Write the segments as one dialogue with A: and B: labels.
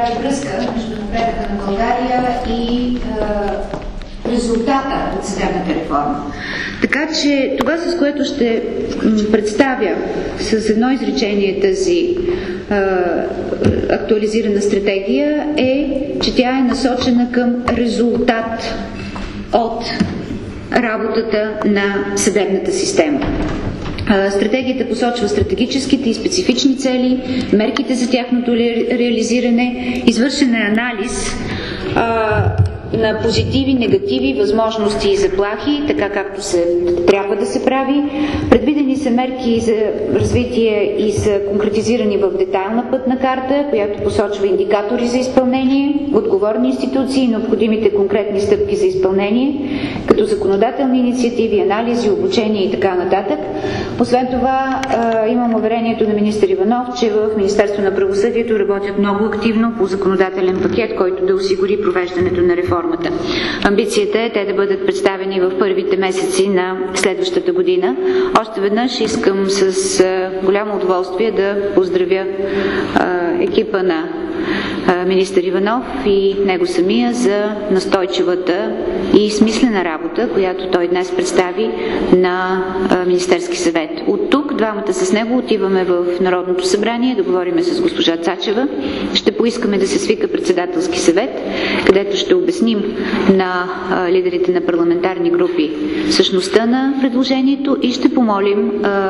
A: прави връзка между напредъка на България и резултата от съдебната реформа. Така че това, с което ще представя с едно изречение тази актуализирана стратегия е, че тя е насочена към резултат от работата на съдебната система. Стратегията посочва стратегическите и специфични цели, мерките за тяхното реализиране, извършен е анализ на позитиви, негативи, възможности и заплахи, така както трябва да се прави. Предвидени са мерки за развитие и са конкретизирани в детайлна пътна карта, която посочва индикатори за изпълнение, отговорни институции и необходимите конкретни стъпки за изпълнение, като законодателни инициативи, анализи, обучение и така нататък. Освен това, имам уверението на министър Иванов, че в Министерство на правосъдието работят много активно по законодателен пакет, който да осигури провеждането на реформата. Амбицията е те да бъдат представени в първите месеци на следващата година. Още веднъж искам с голямо удоволствие да поздравя екипа на министър Иванов и него самия за настойчивата и смислена работа, която той днес представи на Министерски съвет. От тук двамата с него отиваме в Народното събрание да говорим с госпожа Цачева. Ще поискаме да се свика председателски съвет, където ще обясним на лидерите на парламентарни групи същността на предложението и ще помолим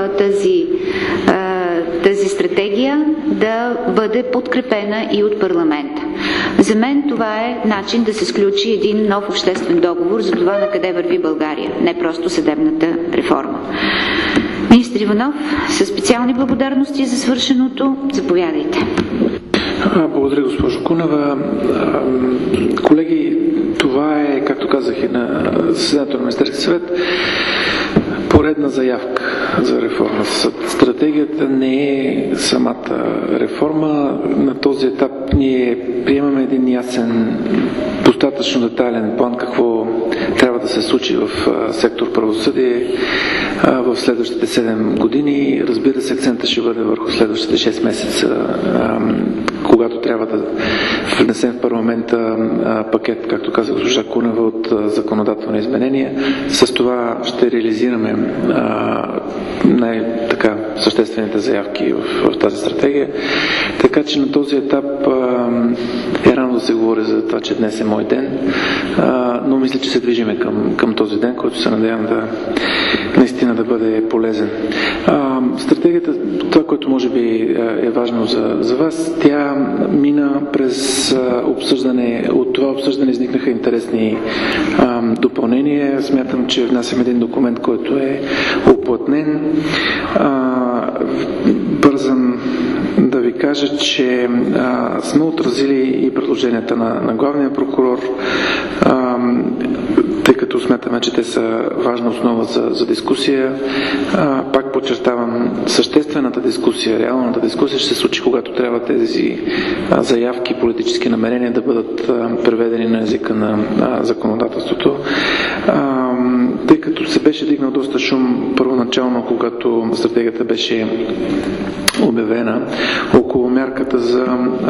A: тази стратегия да бъде подкрепена и от парламента. За мен това е начин да се сключи един нов обществен договор за това на къде върви България, не просто съдебната реформа. Министър Иванов, със специални благодарности за свършеното, заповядайте.
B: Благодаря, госпожо Кунева. Колеги, това е, както казах и на заседанието на Министерския съвет, поредна заявка за реформа. Стратегията не е самата реформа. На този етап ние приемаме един ясен, достатъчно детайлен план какво трябва да се случи в сектор правосъдие в следващите 7 години. Разбира се, акцента ще бъде върху следващите 6 месеца, когато трябва да внесем в парламента пакет, както каза госпожа Кунева, от законодателни изменения. С това ще реализираме най-така съществените заявки в тази стратегия. Така че на този етап е рано да се говори за това, че днес е мой ден, но мисля, че се движиме към този ден, който се надявам наистина да бъде полезен. Стратегията, това, което може би е важно за вас, тя мина през обсъждане. От това обсъждане изникнаха интересни допълнения. Смятам, че внасям един документ, който е уплътнен. Бързам да ви кажа, че сме отразили и предложенията на главния прокурор, тъй като смятаме, че те са важна основа за дискусия. Пак подчертавам, съществената дискусия, реалната дискусия ще се случи, когато трябва тези заявки, политически намерения да бъдат преведени на езика на законодателството. Тъй като се беше дигнал доста шум първоначално, когато стратегията беше обявена около мярката за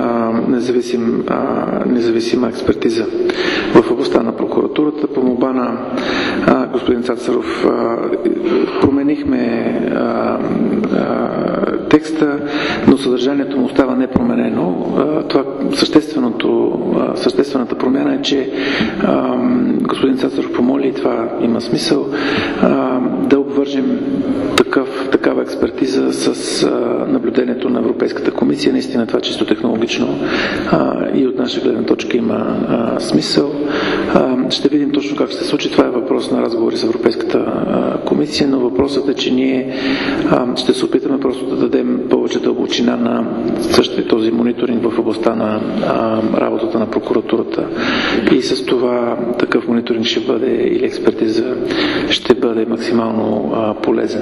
B: независима експертиза в областта на прокуратурата. По молба на господин Цацаров променихме текста, но съдържанието му остава непроменено. Това съществената промяна е, че господин Цацаров помоли, и това има смисъл, да обвържем такава експертиза с наблюдението на Европейската комисия. Наистина това чисто технологично и от наша гледна точка има смисъл. Ще видим точно как ще се случи. Това е въпрос на разговори с Европейската комисия, но въпросът е, че ние ще се опитаме просто да дадем повече дълбочина на същия този мониторинг в областта на работата на прокуратурата. И с това такъв мониторинг ще бъде, или експертиза ще бъде максимално полезен.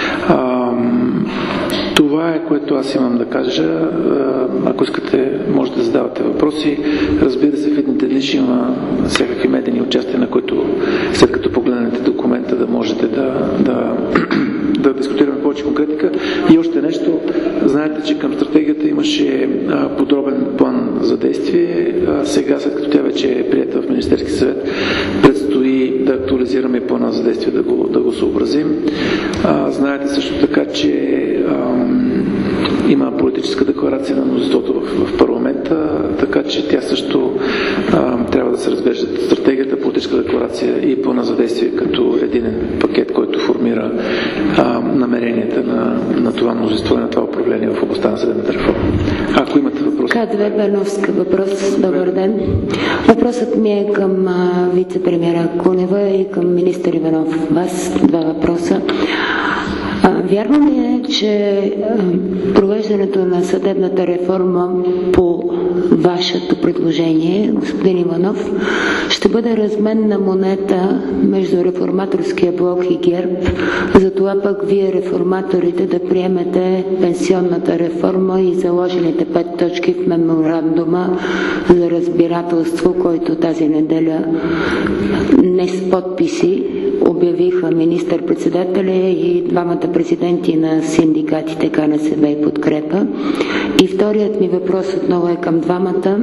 B: Това е, което аз имам да кажа. Ако искате, можете да задавате въпроси. Разбира се, в едните дни ще има всякакви медийни участия, на които след като погледнете документа да можете да да дискутираме повече конкретика. И още нещо, знаете, че към стратегията имаше подробен план за действие. Сега, след като тя вече е приета в Министерски съвет, предстои да актуализираме плана за действие, да го съобразим. Знаете също така, че има политическа декларация на мнозинството в парламента, така че тя също трябва да се разглежда стратегията, политическа декларация и плана за действие като единен пакет, който формира намеренията на това мнозинство и на това управление в областта на съдебната реформа. Ако имате въпрос.
C: Кадве Берновска, въпрос. Добър ден. Въпросът ми е към вице-премиера Кунева и към министър Иванов. Вас два въпроса. Вярно ли е, че провеждането на съдебната реформа по вашето предложение, господин Иванов, ще бъде разменна монета между реформаторския блок и ГЕРБ, затова пък вие реформаторите да приемете пенсионната реформа и заложените 5 точки в меморандума за разбирателство, който тази неделя не с подписи обявиха министър-председателя и двамата президенти на синдикатите КНСБ и Подкрепа. И вторият ми въпрос отново е към двамата.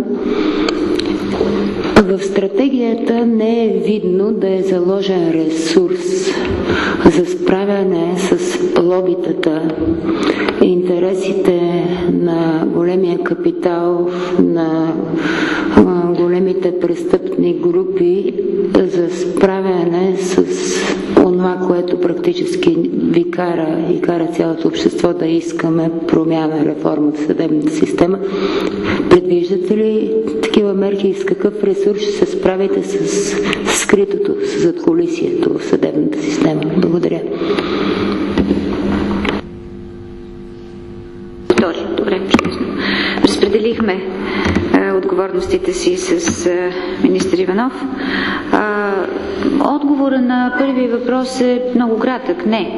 C: В стратегията не е видно да е заложен ресурс за справяне с лобитата и интересите на големия капитал, на големите престъпни групи за справяне с онова, което практически ви кара и кара цялото общество да искаме промяна, реформа в съдебната система. Предвиждате ли такива мерки и с какъв ресурс ще се справите с скритото, с задкулисието в съдебната система? Благодаря.
A: Добре, чудесно. Разпределихме отговорностите си с министър Иванов. Отговора на първия въпрос е много кратък. Не.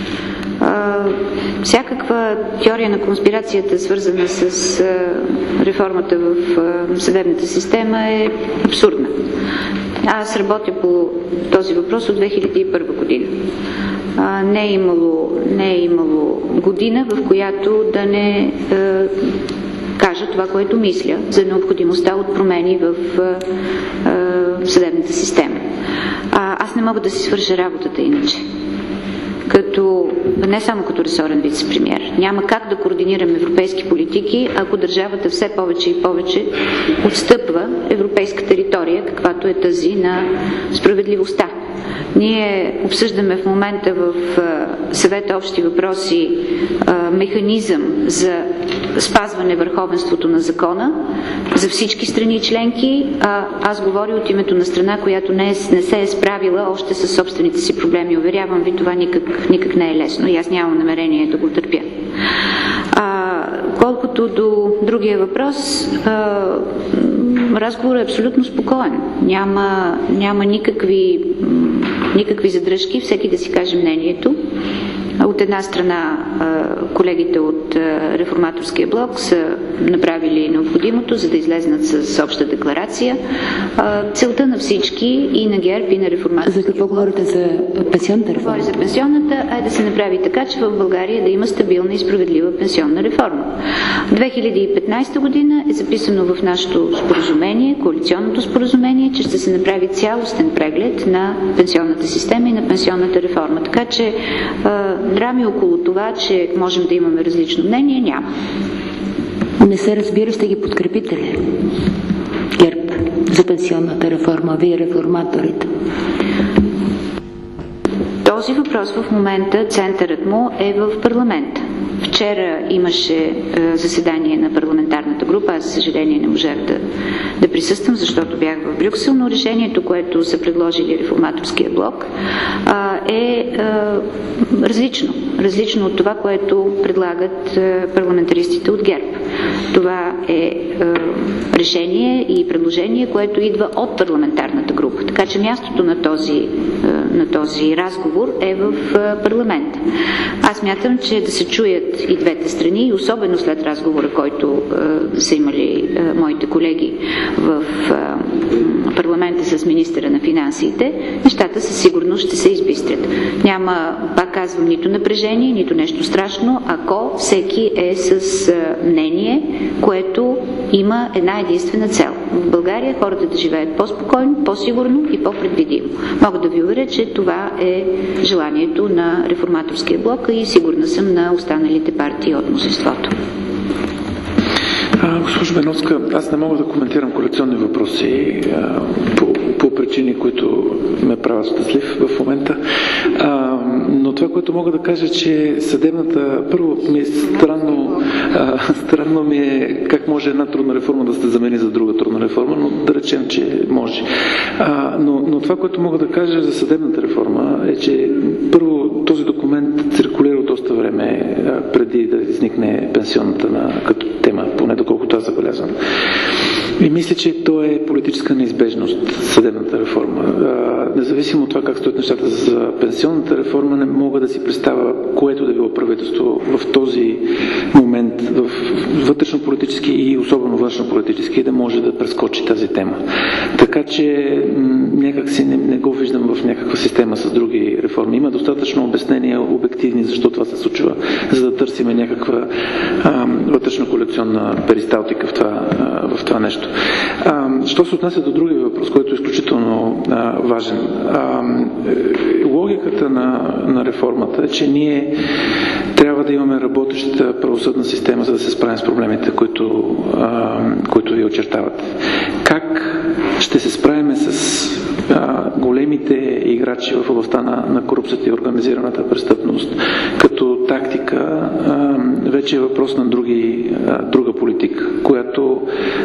A: Всякаква теория на конспирацията, свързана с реформата в съдебната система, е абсурдна. Аз работя по този въпрос от 2001 година. Не е имало година, в която да не кажа това, което мисля за необходимостта от промени в съдебната система. Аз не мога да си свърша работата иначе. Не само като ресорен вице-премиер. Няма как да координираме европейски политики, ако държавата все повече и повече отстъпва европейска територия, каквато е тази на справедливостта. Ние обсъждаме в момента в съвета общи въпроси механизъм за спазване върховенството на закона за всички страни членки. Аз говоря от името на страна, която не се е справила още със собствените си проблеми. Уверявам ви, това никак не е лесно и аз нямам намерение да го търпя. Колкото до другия въпрос, разговорът е абсолютно спокоен. Няма никакви задръжки, всеки да си каже мнението. От една страна колегите от реформаторския блок са направили необходимото, за да излезнат с обща декларация. Целта на всички, и на ГЕРБ, и на реформаторския блок. За какво говорите? За пенсионната реформа? Говори за пенсионната, да се направи така, че в България да има стабилна и справедлива пенсионна реформа. 2015 година е записано в нашето споразумение, коалиционното споразумение, че ще се направи цялостен преглед на пенсионната система и на пенсионната реформа. Така че драми около това, че можем да имаме различно мнение, няма.
C: Не се разбира, ще ги подкрепите ли? ГЕРБ за пенсионната реформа, вие реформаторите.
A: Този въпрос в момента, центърът му е в парламента. Вчера имаше заседание на парламентарната група. Аз, за съжаление, не можах да присъствам, защото бях в Брюксел, но решението, което са предложили реформаторския блок, е различно. Различно от това, което предлагат парламентаристите от ГЕРБ. Това е решение и предложение, което идва от парламентарната група. Така че мястото на този разговор е в парламента. Аз мятам, че да се чуят и двете страни, и особено след разговора, който са имали моите колеги в парламента с министъра на финансите, нещата със сигурност ще се избистрят. Няма, пак казвам, нито напрежение, нито нещо страшно, ако всеки е с мнение, което има една единствена цел. В България хората да живеят по-спокойно, по-сигурно и по-предвидимо. Мога да ви уверя, че това е желанието на Реформаторския блок и сигурна съм на останалите партии от мнозинството.
B: Госпожо Беновска, аз не мога да коментирам коалиционни въпроси по причини, които ме правят щастлив в момента. Но това, което мога да кажа, че съдебната... Първо ми е странно ми е как може една трудна реформа да се замени за друга трудна реформа, но да речем, че може. Но това, което мога да кажа за съдебната реформа е, че първо този документ циркулира от доста време преди да изникне пенсионната като тема, поне доколкото аз забелязвам. И мисля, че то е политическа неизбежност, съдебната реформа. Независимо от това как стоят нещата за пенсионната реформа, не мога да си представя което да било правителство в този момент, в вътрешно-политически и особено външно-политически, да може да прескочи тази тема. Така че някак си не го виждам в някаква система с други реформи. Има достатъчно обяснения, обективни, защо това се случва, за да търсиме някаква вътрешно-коалиционна перисталтика в това нещо. Що се отнася до другия въпрос, който е изключително важен. Логиката на реформата е, че ние трябва да имаме работеща правосъдна система, за да се справим с проблемите, които ви очертавате. Как ще се справим с големите играчи в областта на корупцията и организираната престъпност като тактика, вече е въпрос на друга политика, която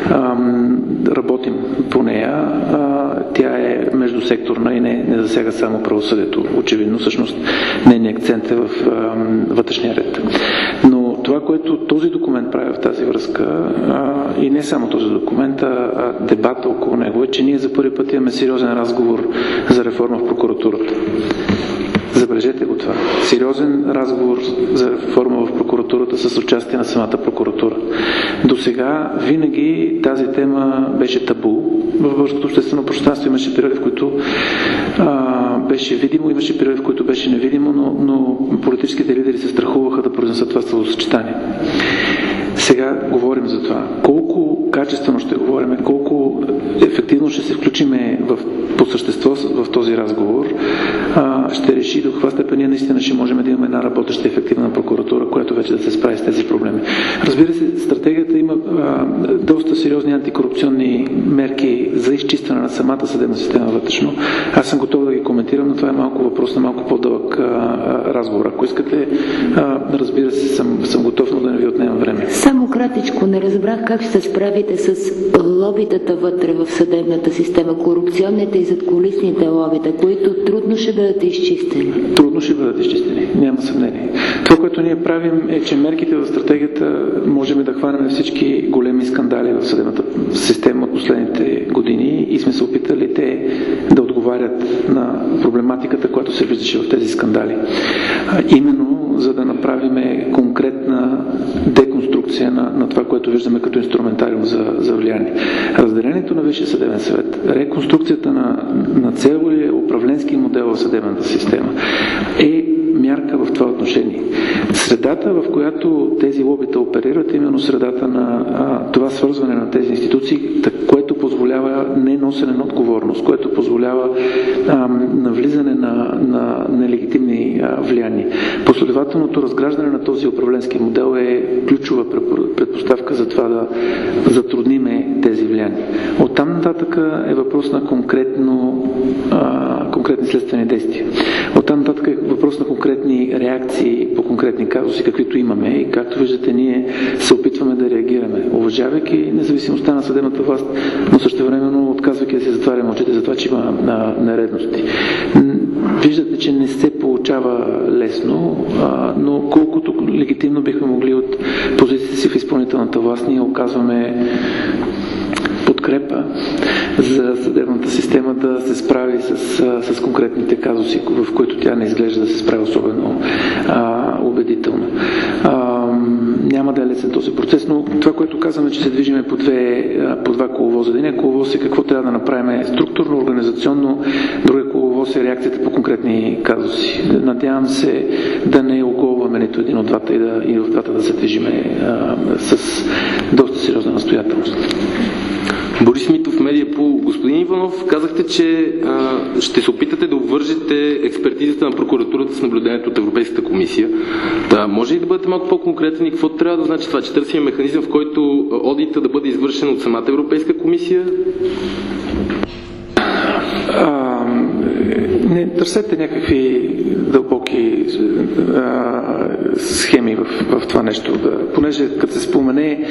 B: работим по нея. Тя е междусекторна и не засяга само правосъдието. Очевидно, всъщност, нейният акцент е в вътрешния ред. Но това, което този документ прави в тази връзка, и не само този документ, а дебата около него е, че ние за първи път имаме сериозен разговор за реформа в прокуратурата. Забележете го това. Сериозен разговор за реформа в прокуратурата с участие на самата прокуратура. До сега винаги тази тема беше табу. В българското обществено пространство имаше периоди, в които беше видимо, имаше периоди, в които беше невидимо, но политическите лидери се страхуваха да произнесат това словосъчетание. Сега говорим за това. Колко качествено ще говорим, колко ефективно ще се включиме по същество в този разговор, ще реши до каква степен ние наистина ще можем да имаме една работеща ефективна прокуратура, която вече да се справи с тези проблеми. Разбира се, стратегията има доста сериозни антикорупционни мерки за изчистване на самата съдебна система вътрешно. Аз съм готов да ги коментирам, но това е малко въпрос на малко по-дълъг разговор. Ако искате, разбира се, съм готов, но да не ви отнемам време.
C: Само кратичко, не разбрах как ще се справите с лобитата вътре в съдебната система, корупционните и задкулисните лобита, които трудно ще бъдат изчистени.
B: Трудно ще бъдат изчистени, няма съмнение. Това, което ние правим е, че мерките в стратегията можем да хванем всички големи скандали в съдебната система от последните години и сме се опитали те да отговарят на проблематиката, която се виждаше в тези скандали. Именно за да направим конкретна деконструкция на това, което виждаме като инструментариум за влияние. Разделението на Висшия съдебен съвет, реконструкцията на целия управленски модел в съдебната система е мярка в това отношение. Средата, в която тези лобита оперират, е именно средата на това свързване на тези институции, което позволява неносене на отговорност, което позволява навлизане на нелегитимни влияния. Последователното разграждане на този управленски модел е ключова предпоставка за това да затрудниме тези влияния. Оттам нататък е въпрос на конкретни следствени действия. Оттам нататък е въпрос на конкретни реакции по конкретни казуси, каквито имаме, и както виждате, ние се опитваме да реагираме, уважавайки независимостта на съдебната власт, но същевременно отказвайки да се затваряме очите за това, че има нередности. Виждате, че не се получава лесно, но колкото легитимно бихме могли от позицията си в изпълнителната власт, ние оказваме подкрепа за съдебната система да се справи с конкретните казуси, в които тя не изглежда да се справи особено убедително. Няма да е лесен този процес, но това, което казваме, че се движиме по два коловоза. Един коловоз е какво трябва да направим структурно, организационно, другия коловоз е реакцията по конкретни казуси. Надявам се да не оголваме нито един от двата и в двата да се движиме с доста сериозна настоятелност.
D: Борис Митов, Медиапул. Господин Иванов, казахте, че ще се опитате да обвържете експертизата на прокуратурата с наблюдението от Европейската комисия. Да, може ли да бъдете малко по-конкретни? Какво трябва да значи това? Че търсим механизъм, в който одита да бъде извършен от самата Европейска комисия?
B: Не търсете някакви дълбоки схеми в това нещо. Понеже като се спомене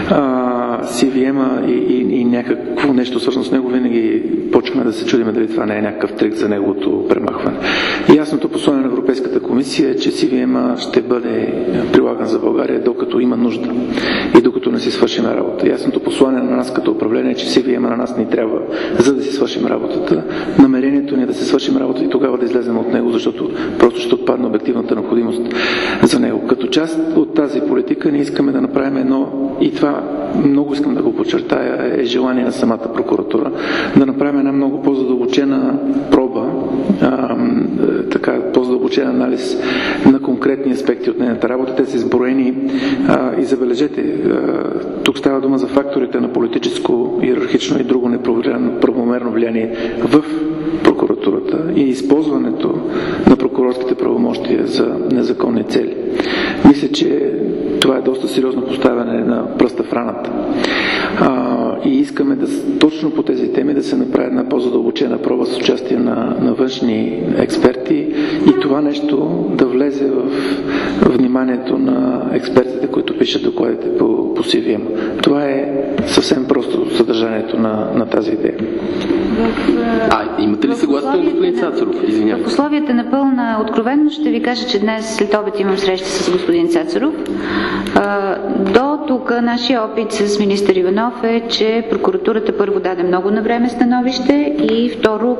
B: CVM-а и някакво нещо свързано с него, винаги почваме да се чудим дали това не е някакъв трик за неговото премахване. И ясното послание на Европейската комисия е, че CVM-а ще бъде прилаган за България докато има нужда и докато не си свършим работа. Ясното послание на нас като управление е, че CVM-а на нас ни трябва, за да си свършим работата. Намерението ни е да се свършим работа и тогава да излезем от него, защото просто ще отпадне обективната необходимост за него. Като част от тази политика ние искаме да направим едно, и това много искам да го подчертая, е желание на самата прокуратура, да направим една много по-задълбочена проба, по-задълбочен анализ на конкретни аспекти от нейната работа. Те са изброени и забележете, тук става дума за факторите на политическо, иерархично и друго неправомерно влияние в прокуратурата и използването на прокурорските правомощия за незаконни цели. Мисля, че това е доста сериозно поставяне на пръста в раната. И искаме точно по тези теми да се направи една по-задълбочена проба с участие на външни експерти и това нещо да влезе в вниманието на експертите, които пишат докладите по CVM. Това е съвсем просто съдържанието на тази идея.
D: Имате ли съгласие от господин Цацаров? Извинявайте.
A: В условията на пълна откровенност ще ви кажа, че днес след обед имам среща с господин Цацаров. До тук нашия опит с министър Иванов е, че прокуратурата първо даде много навреме становище и второ,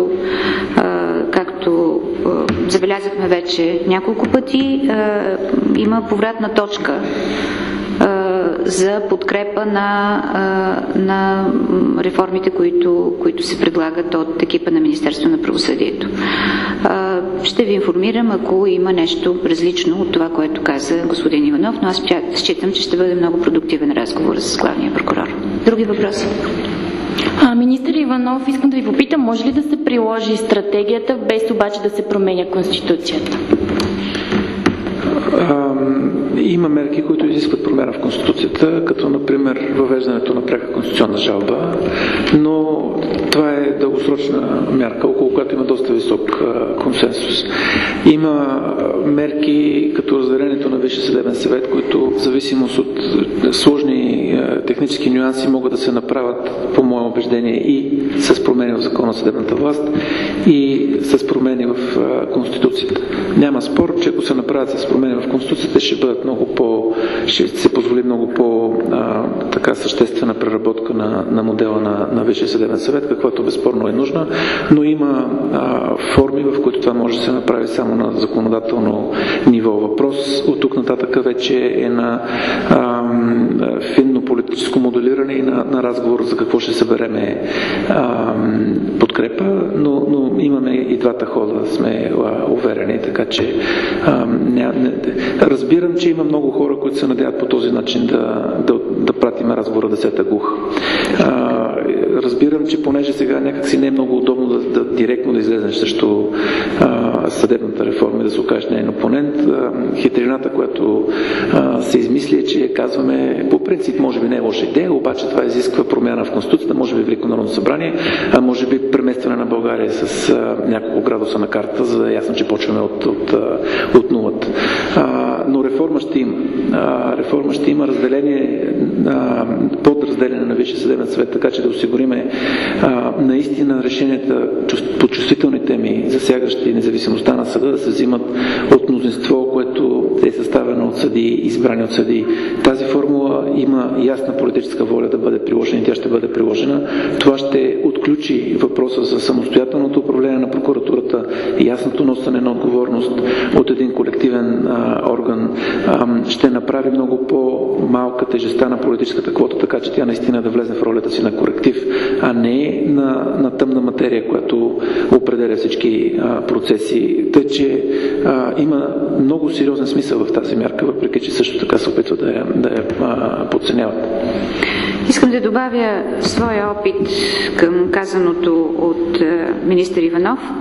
A: както забелязахме вече няколко пъти, има повратна точка за подкрепа на реформите, които се предлагат от екипа на Министерството на правосъдието. Ще ви информирам, ако има нещо различно от това, което каза господин Иванов, но аз считам, че ще бъде много продуктивен разговор с главния прокурор. Други въпроси?
E: Министър Иванов, искам да ви попитам, може ли да се приложи стратегията, без обаче да се променя Конституцията?
B: Има мерки, които изискват промяна в Конституцията, като например въвеждането на пряка конституционна жалба, но това е дългосрочна мярка, около която има доста висок консенсус. Има мерки като разделението на Висшия съдебен съвет, които в зависимост от сложни технически нюанси могат да се направят, по мое убеждение, и с промени в Закона за съдебната власт, и с промени в Конституцията. Няма спор, че ако се направят с промени в Конституцията, ще се позволи много по-така съществена преработка на модела на Висшия съдебен съвет, каквато безспорно е нужна, но има форми, в които това може да се направи само на законодателно ниво. Въпрос от тук нататък вече е на финно политическо моделиране и на разговор за какво ще събереме подкрепа, но имаме и двата хода, сме уверени, така че разбирам, че има много хора, които се надяват по този начин да пратим разговора десета глуха. Разбирам, че понеже сега някакси не е много удобно директно да излезеш срещу съдебната реформа и да се окажеш нейн опонент, хитрината, която се измисли, е, че казваме, по принцип може би не е лоша идея, обаче това изисква промяна в Конституцията, може би Велико народно събрание, а може би преместване на България с няколко градуса на карта, за да е ясно, че почваме от нулата. Но реформа ще има. Реформа ще има разделение, подразделение на Висшия съдебен съдебен съвет, така че да осигуриме наистина решенията по чувствителни теми, засягащи независимостта на съда, да се взимат от мнозинство, което е съставено от съдии, избрани от съдии. Тази формула има ясна политическа воля да бъде приложена и тя ще бъде приложена. Това ще отключи въпроса за самостоятелното управление на прокуратурата, ясното носене на отговорност от един колективен орган, ще направи много по-малка тежестта на политическата квота, така че тя наистина да влезе в ролята си на коректив, а не на тъмна материя, която определя всички процеси. Тъй, че има много сериозен смисъл в тази мярка, въпреки че също така се опитва да я подценяват.
A: Искам да добавя своя опит към казаното от министър Иванов.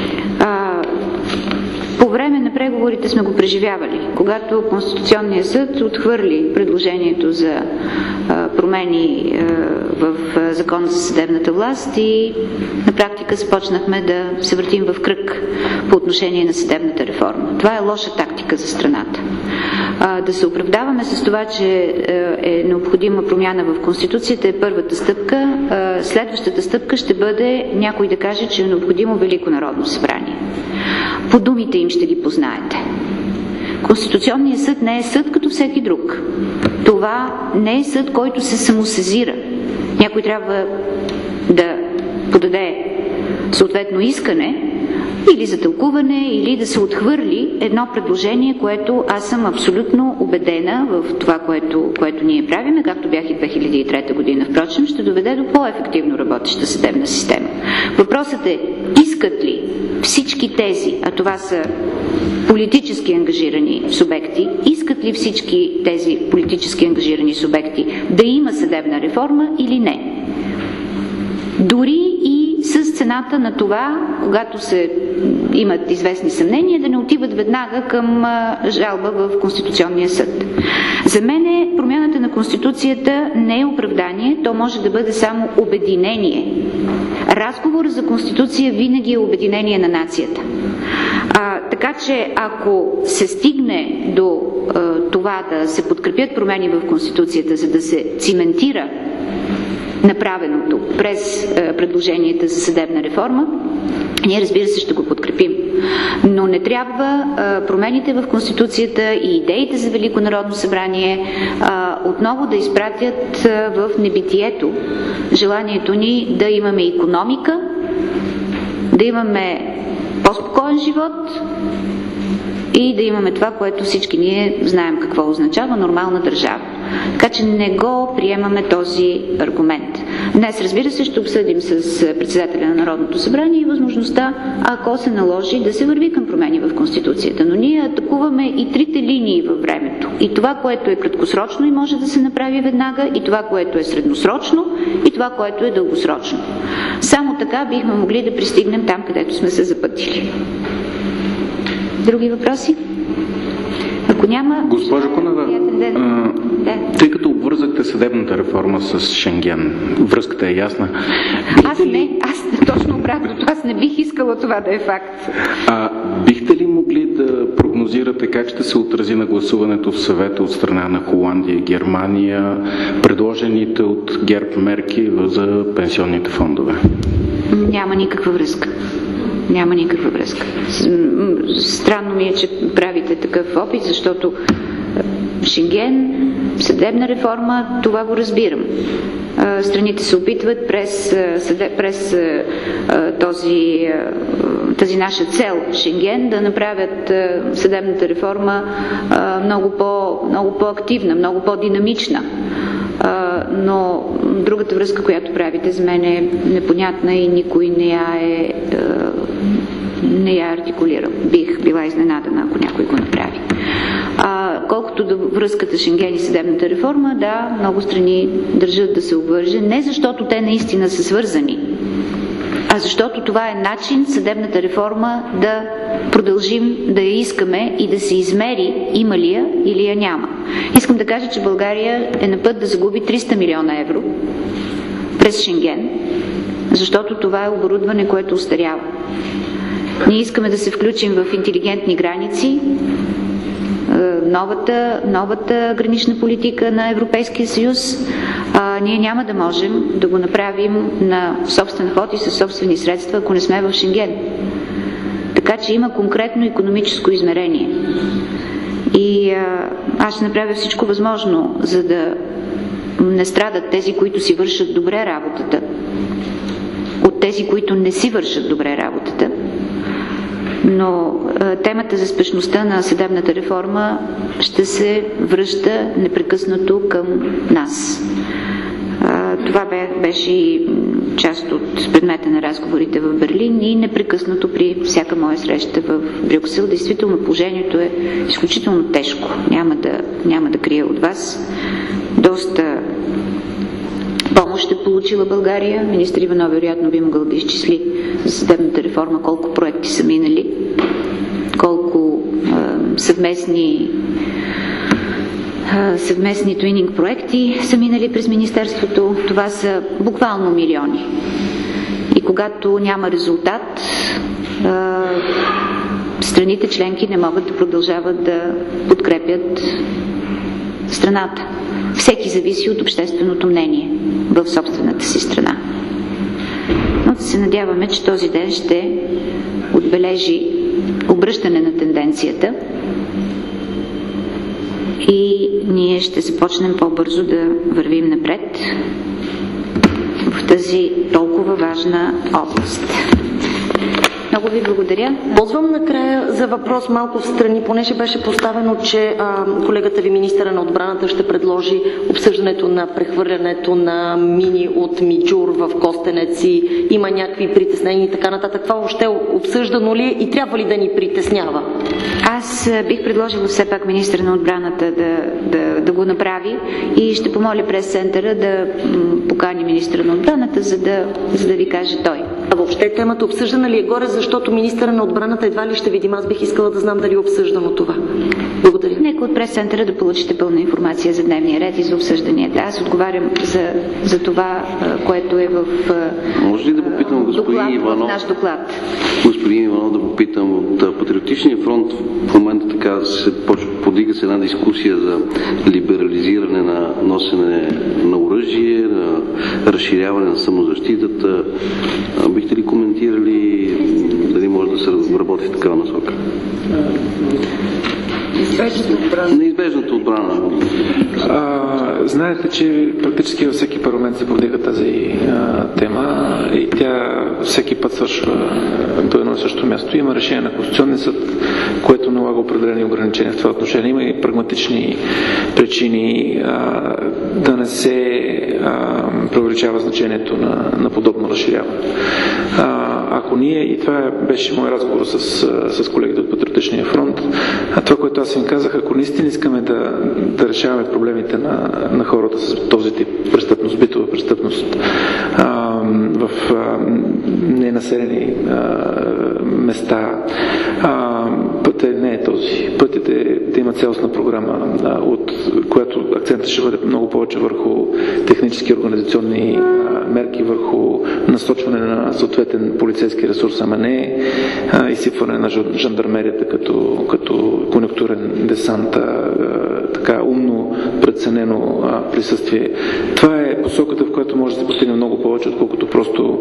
A: По време на преговорите сме го преживявали, когато Конституционният съд отхвърли предложението за промени в Закона за съдебната власт и на практика започнахме да се въртим в кръг по отношение на съдебната реформа. Това е лоша тактика за страната. Да се оправдаваме с това, че е необходима промяна в Конституцията е първата стъпка. Следващата стъпка ще бъде някой да каже, че е необходимо Велико народно събрание. По думите им ще ги познаете. Конституционният съд не е съд като всеки друг. Това не е съд, който се самосезира. Някой трябва да подаде съответно искане или за тълкуване, или да се отхвърли едно предложение, което аз съм абсолютно убедена в това, което ние правим, както бях и 2003 година. Впрочем, ще доведе до по-ефективно работеща съдебна система. Въпросът е, искат ли всички тези, а това са политически ангажирани субекти, искат ли всички тези политически ангажирани субекти да има съдебна реформа или не? Дори и с цената на това, когато се имат известни съмнения, да не отиват веднага към жалба в Конституционния съд. За мен промяната на Конституцията не е оправдание, то може да бъде само обединение. Разговор за Конституция винаги е обединение на нацията. Така че ако се стигне до това да се подкрепят промени в Конституцията, за да се циментира направеното през предложенията за съдебна реформа, ние, разбира се, ще го подкрепим. Но не трябва промените в Конституцията и идеите за Велико народно събрание отново да изпратят в небитието желанието ни да имаме икономика, да имаме по-спокоен живот и да имаме това, което всички ние знаем какво означава нормална държава. Така че не го приемаме този аргумент. Днес, разбира се, ще обсъдим с председателя на Народното събрание и възможността, ако се наложи, да се върви към промени в Конституцията. Но ние атакуваме и трите линии във времето. И това, което е краткосрочно и може да се направи веднага, и това, което е средносрочно, и това, което е дългосрочно. Само така бихме могли да пристигнем там, където сме се запътили. Други въпроси? Ако няма...
F: Госпожо Кунева, тъй като обвързахте съдебната реформа с Шенген, връзката е ясна.
A: Аз точно обратното, аз не бих искала това да е факт.
F: Бихте ли могли да прогнозирате как ще се отрази на гласуването в съвета от страна на Холандия и Германия, предложените от ГЕРБ мерки за пенсионните фондове?
A: Няма никаква връзка. Няма никаква връзка. Странно ми е, че правите такъв опит, защото Шенген, съдебна реформа, това го разбирам. Страните се опитват през тази наша цел Шенген да направят съдебната реформа много по-активна, много по-динамична. Но другата връзка, която правите, за мен е непонятна и никой не я артикулира. Бих била изненадана, ако някой го направи. Колкото до връзката Шенген и съдебната реформа, да, много страни държат да се обвърже, не защото те наистина са свързани, а защото това е начин съдебната реформа да продължим да я искаме и да се измери има ли я или я няма. Искам да кажа, че България е на път да загуби 300 милиона евро през Шенген, защото това е оборудване, което остарява. Ние искаме да се включим в интелигентни граници, новата гранична политика на Европейския съюз, ние няма да можем да го направим на собствен ход и със собствени средства, ако не сме в Шенген. Така че има конкретно икономическо измерение. И аз ще направя всичко възможно, за да не страдат тези, които си вършат добре работата, от тези, които не си вършат добре работата. Но темата за спешността на съдебната реформа ще се връща непрекъснато към нас. Това беше и част от предмета на разговорите в Берлин и непрекъснато при всяка моя среща в Брюксел. Действително положението е изключително тежко. Няма да крия от вас. Доста помощ е получила България. Министър Иванов вероятно би могъл да изчисли за съдебната реформа колко проекти са минали, колко съвместни твининг проекти са минали през Министерството. Това са буквално милиони. И когато няма резултат, страните членки не могат да продължават да подкрепят страната. Всеки зависи от общественото мнение в собствената си страна. Но да се надяваме, че този ден ще отбележи обръщане на тенденцията и ние ще започнем по-бързо да вървим напред в тази толкова важна област. Много ви благодаря.
G: Ползвам накрая за въпрос малко в страни, понеже беше поставено, че колегата ви, министъра на отбраната, ще предложи обсъждането на прехвърлянето на мини от Миджур в Костенец и има някакви притеснения и така нататък. Това въобще обсъждано ли и трябва ли да ни притеснява?
A: Аз бих предложила все пак министъра на отбраната да го направи и ще помоля прес-центъра да покани министъра на отбраната, за да ви каже той.
G: А въобще темата обсъждана ли е горе, защото министъра на отбраната едва ли ще видим. Аз бих искала да знам дали е обсъждано това. Благодаря.
A: Нека от прес-центъра да получите пълна информация за дневния ред и за обсъжданията. Аз отговарям за това, което е в
H: Може ли да попитам господин Иванов?
A: Наш доклад.
H: Господин Иванов, да попитам от Патриотичния фронт в момента така се подига се една дискусия за либерализиране на носене на оръжие, на разширяване на самозащитата. Бихте ли коментирали дали може да се работи в такава насока? Неизбежната отбрана.
B: Знаете, че практически във всеки парламент се повдига тази тема и тя всеки път свършва до едно и също място. Има решение на Конституционния съд, което налага определени ограничения в това отношение. Има и прагматични причини да не се преувеличава значението на подобно разширяване. Ако ние, и това беше мой разговор с колегите от Патриотичния фронт, това, което аз им казах, ако наистина искаме да решаваме проблемите на хората с този тип престъпност, битова престъпност в ненаселени места, пътят не е този. Пътят е да има цялостна програма, от която акцентът ще бъде много повече върху технически организационни мерки, върху насочване на съответен полицейски ресурс, ама не изсипване на жандармерията като конюнктурен десант, така умно преценено присъствие. Това е посоката, в която може да се постигне много повече, отколкото просто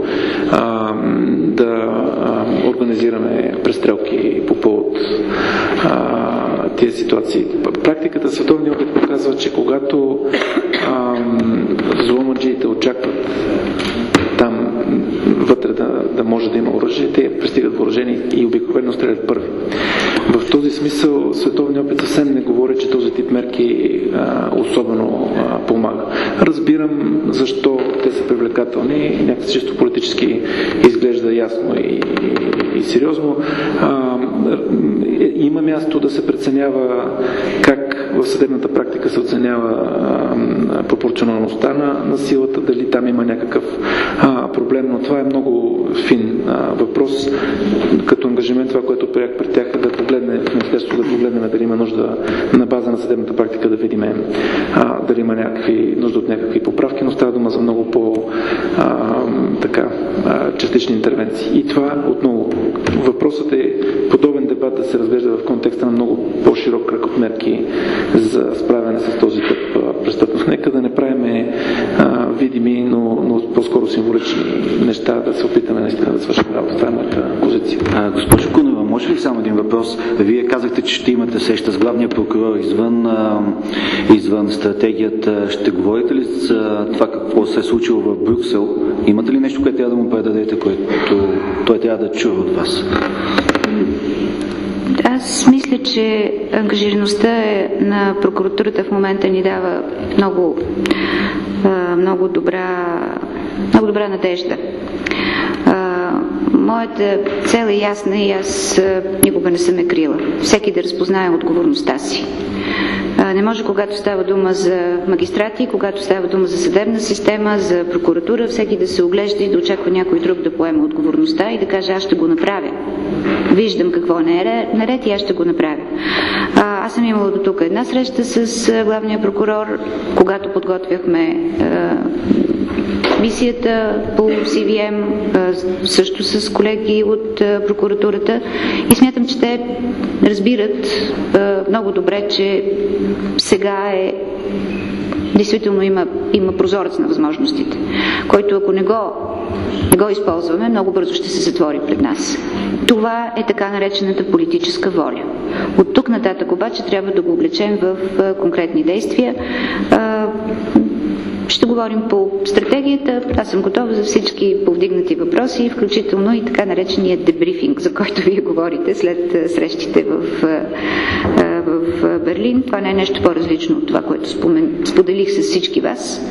B: да организираме престрелки по повод тези ситуации. Практиката, световния опит показва, че когато злоумаджиите очакват там вътре да може да има оръжие, те пристигат въоръжени и обикновено стрелят първи. В този смисъл световният опит съвсем не говори, че този тип мерки особено помага. Разбирам защо те са привлекателни, някакси чисто политически изглежда ясно и сериозно. Има място да се преценява как в съдебната практика се оценява пропорционалността на силата, дали там има някакъв проблем, но това е много фин въпрос. Като ангажимент това, което приех при тях е да погледне в Министерството, да погледнем дали има нужда на база на съдебната практика да видим дали има нужда от някакви поправки, но става дума за много частични интервенции. И това отново въпросът е подобен дебат да се разглежда в контекста на много по-широк кръг от мерки за справяне с този тип престъпност. Нека да не правиме видими, но по-скоро символични неща, да се опитаме наистина да свършим работа. Това е моята позиция.
I: Госпожо Кунева, може ли само един въпрос? Вие казахте, че ще имате среща с главния прокурор извън стратегията. Ще говорите ли за това какво се е случило в Брюксел? Имате ли нещо, което трябва да му предадете, което той трябва да чува от вас?
A: Аз мисля, че ангажираността на прокуратурата в момента ни дава много добра надежда. Моята цел е ясна и аз никога не съм я крила. Всеки да разпознае отговорността си. Не може, когато става дума за магистрати, когато става дума за съдебна система, за прокуратура, всеки да се оглежда и да очаква някой друг да поема отговорността и да каже: аз ще го направя. Виждам какво не е наред и аз ще го направя. Аз съм имала до тук една среща с главния прокурор, когато подготвяхме мисията по CVM, също с колеги от прокуратурата, и смятам, че те разбират много добре, че сега действително има прозорец на възможностите, който ако не го използваме, много бързо ще се затвори пред нас. Това е така наречената политическа воля. От тук нататък обаче трябва да го облечем в конкретни действия. Ще говорим по стратегията. Аз съм готова за всички повдигнати въпроси, включително и така наречения дебрифинг, за който вие говорите след срещите в Берлин. Това не е нещо по-различно от това, което споделих с всички вас.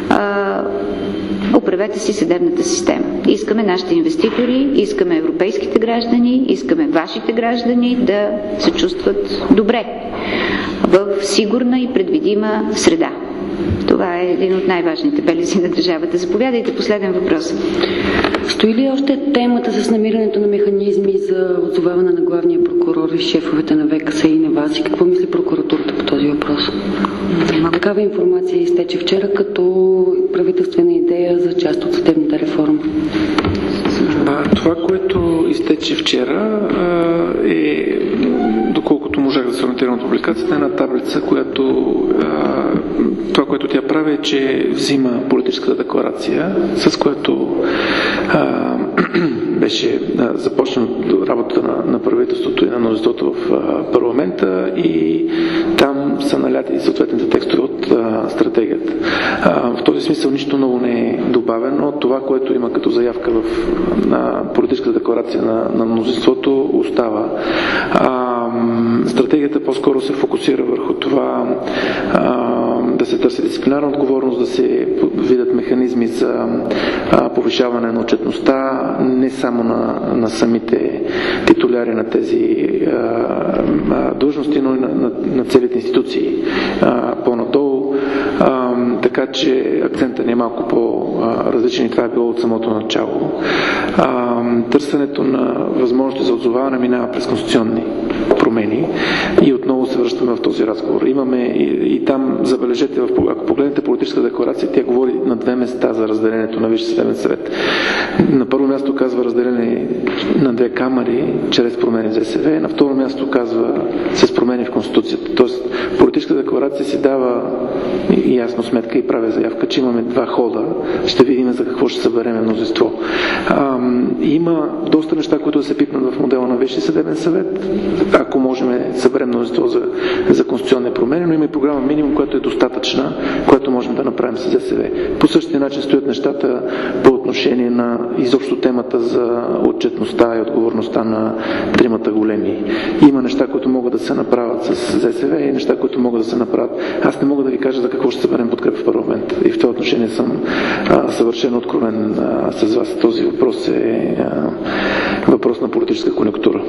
A: Оправете си съдебната система. Искаме нашите инвеститори, искаме европейските граждани, искаме вашите граждани да се чувстват добре в сигурна и предвидима среда. Това е един от най-важните белези на държавата. Заповядайте, последен въпрос.
C: Стои ли още темата с намирането на механизми за отзоваване на главния прокурор и шефовете на ВКС и на вас? И какво мисли прокуратурата по този въпрос? Такава информация изтече вчера като правителствена идея за част от съдебната реформа.
B: Това, което изтече вчера, е, доколкото можах да се ориентирам от публикацията, една таблица, това, което тя прави, е, че взима политическата декларация, с което беше започнат работата на правителството и на мнозинството в парламента, и там са наляти съответните текстове от стратегията. В този смисъл нищо ново не е добавено. Това, което има като заявка на политическата декларация на мнозинството, остава. Стратегията по-скоро се фокусира върху това да се търси дисциплинарна отговорност, да се видят механизми за повишаване на отчетността, не само на самите титуляри на тези длъжности, но и на целите институции по-надолу. Така че акцентът ни е малко по-различен и това е било от самото начало. Търсенето на възможности за отзоваване минава през конституционни промени и отново се връщаме в този разговор. Имаме и там, забележете, ако погледнете политическа декларация, тя говори на две места за разделението на Висшия съдебен съвет. На първо място казва разделение на две камари чрез промени в ЗСВ, на второ място казва с промени в Конституцията. Тоест, политическа декларация си дава ясно сметка и прави заявка, че имаме два хода. Ще видим за какво ще събереме мнозинство. Има доста неща, които да се пипнат в модела на Висшия съдебен съвет, ако можем да съберем мнозинство за конституционни промени, но има и програма минимум, която е достатъчна, която можем да направим с ЗСВ. По същия начин стоят нещата по отношение на изобщо темата за отчетността и отговорността на тримата големи. Има неща, които могат да се направят с ЗСВ и неща, които могат да се направят. Аз не мога да ви кажа за какво ще съберем подкрепа в парламент. И в това отношение съм съвършено откровен с вас. Този въпрос е въпрос на политическа конюнктура.